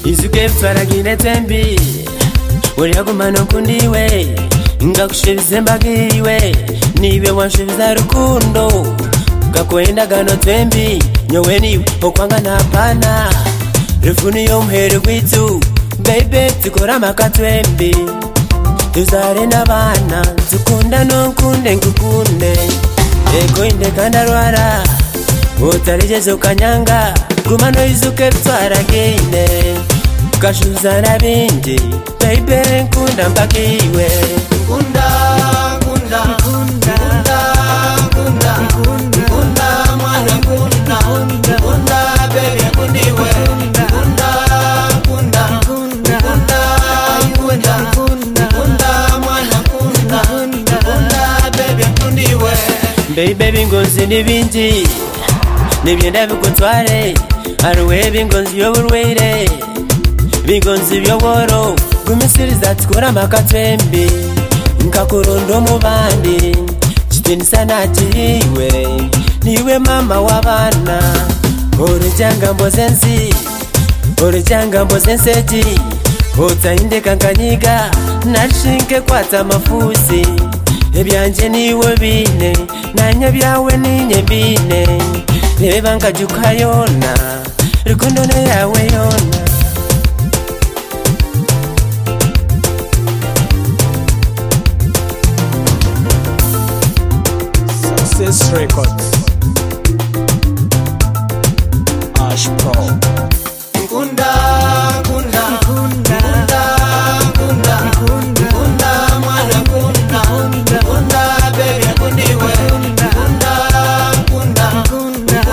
izuke mtwaragine tembi uriyagumana kundiwe ngakushebize mbagiriwe nibe wanshebiza rukundo gakwenda gano tembi nyowe niwe okwanga napana rifuni yo mhere gwitu baby tukora makatwembi tuzare n'abana tukunda nkunde ngukunde ego inde kandarwara utarijeze ukanyanga gumano izuke twaragine kashuza nabindi baby nkunda mbakiwe kunda kunda kunda kunda kunda mwana kunda kunda baby kundiwe kunda kunda kunda kunda kunda mwana kunda kunda baby kundiwe baby ngozi nibindi nibyenda bikutware aruwe bingozi yoburwere bingozi byoboro gumisiriza tukora makatwembi nkakurondo mu bandi kitini nakiriwe niwe mama w'abana urujyanga mbozenzi urujyanga mbozenseji utayinde kankanyiga nashinke kwata amafusi ebyanje niwe bine nanya byawe ninye bine reba ngajuka yona rukundo ne yawe yona Success Records Ash Pro kunda kunda kunda kunda kunda mwana kunda kunda baby kundiwe kunda kunda kunda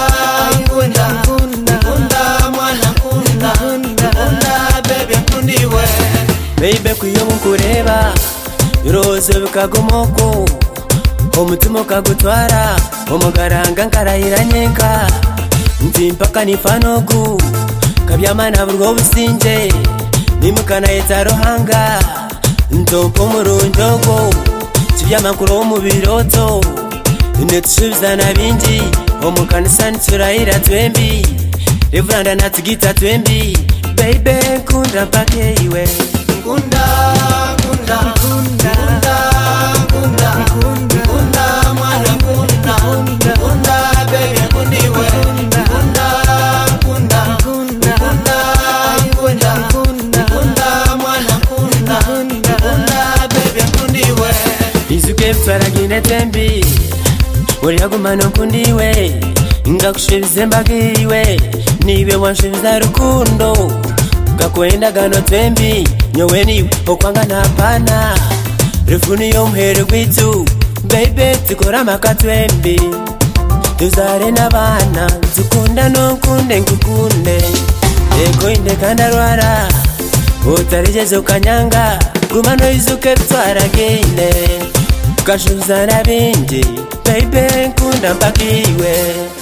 kunda mwana kunda kunda baby kundiwe baby kuyo mukureba roze bikagomoko umutima ukagutwara umugaranga nkarahira nyenka nzimpaka nifanogu kabyamana burwo businje nimukana yetarohanga ntompo murunjogo kibyamakuru mu biroto netushubiza nabindi omukanisa nturahira twembi reveranda natigita twembi baby nkunda mpakiwe kunda kunda kunda kunda kunda mwana kunda kunda baby kundiwe kunda kunda kunda kunda mwana kunda baby kundiwe izuke mtwaragine tembi uriyagumana kundiwe ngakushebize mbagiriwe nibe wanshebiza rukundo gakwenda gano tembi nyowe niwe okwanga napana rifuni yo mhere gwitu baby tukora makatwembi tuzare n'abana tukunda nkunde ngukunde ego inde kandarwara utarijeze ukanyanga gumano izuke twaragine kashuza nabindi baby nkunda mbakiwe